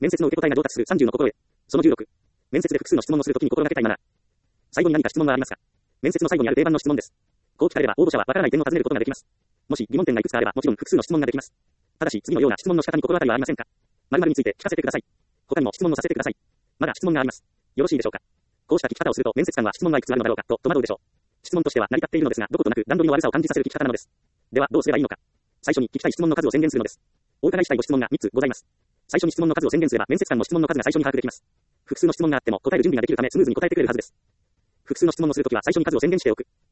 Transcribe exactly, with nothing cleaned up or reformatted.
面接の受け答えが上達するさんじゅうの心得。そのじゅうろく。面接で複数の質問をするときに心がけたいマナー。最後に何か質問はありますか？面接の最後にある定番の質問です。こう聞かれれば応募者はわからない点を尋ねることができます。もし疑問点がいくつかあればもちろん複数の質問ができます。ただし次のような質問の仕方に心当たりはありませんか？〇〇について聞かせてください。他にも質問をさせてください。まだ質問があります。よろしいでしょうか？こうした聞き方をすると面接官は質問がいくつあるのだろうかと戸惑うでしょう。質問としては成り立っているのですがどことなく段取りの悪さを感じさせる聞き方なのです。ではどうすればいいのか。最初に聞きたい質問の数を宣言するのです。お伺いしたいご質問がみっつございます。最初に質問の数を宣言すれば面接官の質問の数が最初に把握できます。複数の質問があっても答える準備ができるためスムーズに答えてくれるはずです。複数の質問をするときは最初に数を宣言しておく。